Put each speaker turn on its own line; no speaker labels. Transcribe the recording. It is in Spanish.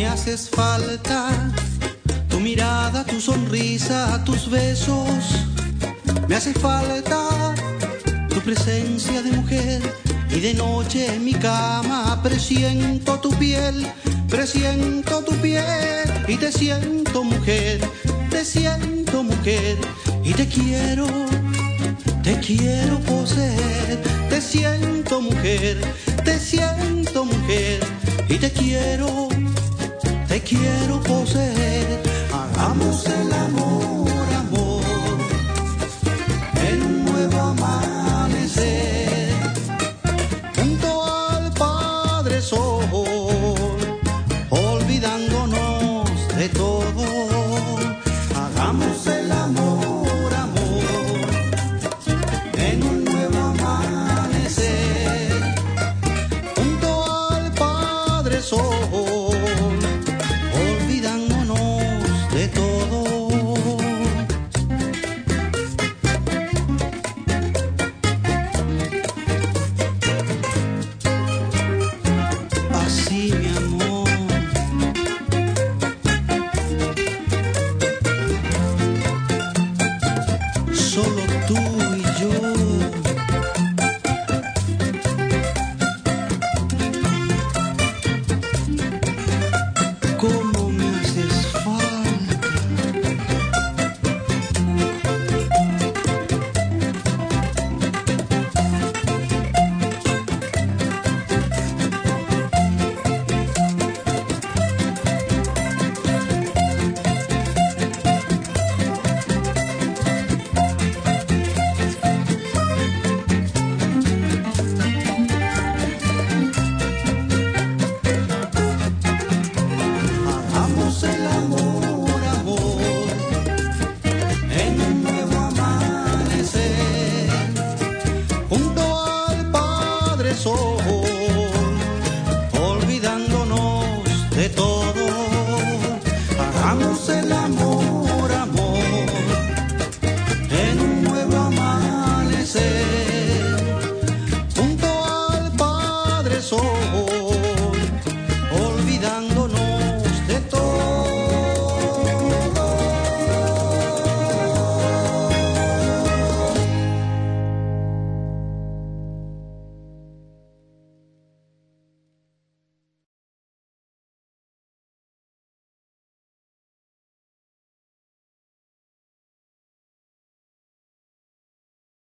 haces falta, tu mirada, tu sonrisa, tus besos. Me hace falta tu presencia de mujer y de noche en mi cama presiento tu piel y te siento mujer y te quiero poseer. Te siento mujer y te quiero poseer. Hagamos el amor, amor, en un nuevo amanecer, junto al Padre Sol, olvidándonos de todo. Hagamos el amor, amor, en un nuevo amanecer, junto al Padre Sol, olvidándonos de todo. Así, mi amor. Solo tú y yo. ¿Cómo me haces falta? Hagamos el amor, amor, en un nuevo amanecer, junto al Padre Sol, olvidándonos de todo.